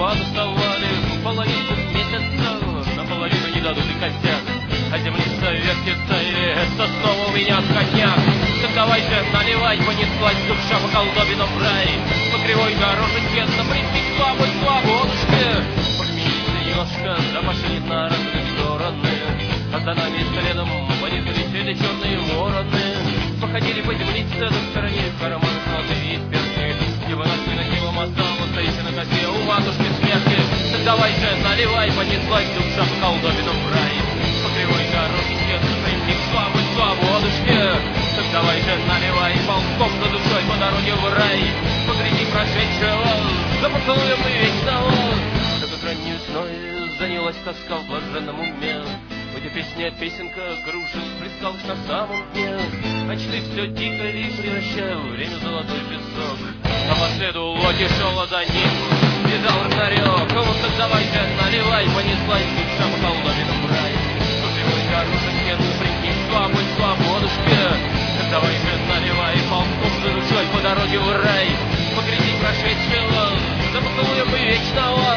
подуставали половинку месяца, наполовину не дадут и костяк. А землица вертится, и это снова у меня скотняк. Так давай же наливай, понеслась душа по колдобинам в рай. По кривой дорожке напрямик слабой свободушке. Похмелиться немножко, да пошли на разные стороны. А за нами следом полетели черные вороны. Походили по землице, до стороне карманы золотые перки. Небо над нахилым мостом, стоите на косе у матушки смерти. Так давай же наливай, понеслась душа по колдобинам в рай. По кривой дорожке напрямик слабой свободушке. Так давай же наливай, ползком за душой по дороге в рай. Погляди прошедшего, за поцелуем вечного. Так как ранней весной занялась тоска в блаженном уме. В этой песне песенка кружит, плескалась на самом дне. Мечты все тикали, превращая время в золотой песок. А по следу локи шел за ним, бежал Рагнарёк. Вот так давай же наливай, понеслась душа по колдобинам в рай. По кривой дорожке напрямик слабой свободушке. Так давай же наливай, ползком за душой по дороге в рай. Погляди прошедшего, за поцелуем вечного.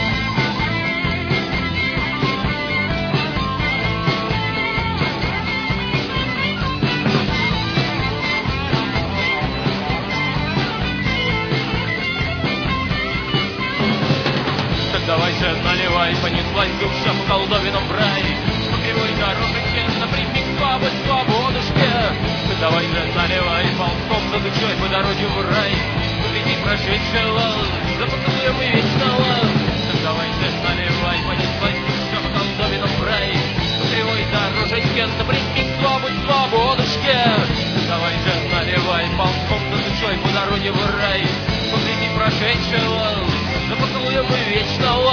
Давай же наливай, понеслась душа по колдобинам в рай. По кривой дорожке напрямик слабой свободушке. Давай же наливай, ползком за душой по дороге в рай. Погляди прошедшего, за поцелуем вечного. Давай же наливай, понеслась душа по колдобинам в рай. По кривой дорожке напрямик слабой свободушке. Давай же наливай, ползком за душой по дороге в рай. Погляди прошедшего, за поцелуем вечного.